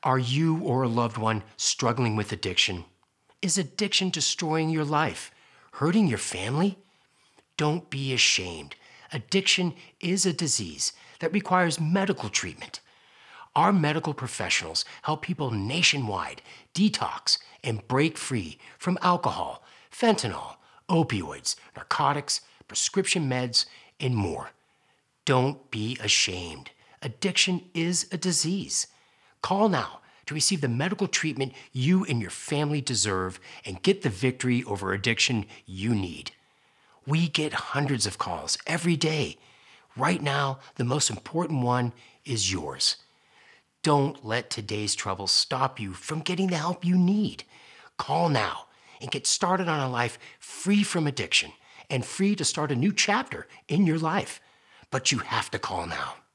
Are you or a loved one struggling with addiction? Is addiction destroying your life, hurting your family? Don't be ashamed. Addiction is a disease that requires medical treatment. Our medical professionals help people nationwide detox and break free from alcohol, fentanyl, opioids, narcotics, prescription meds, and more. Don't be ashamed. Addiction is a disease. Call now to receive the medical treatment you and your family deserve and get the victory over addiction you need. We get hundreds of calls every day. Right now, the most important one is yours. Don't let today's trouble stop you from getting the help you need. Call now and get started on a life free from addiction and free to start a new chapter in your life. But you have to call now.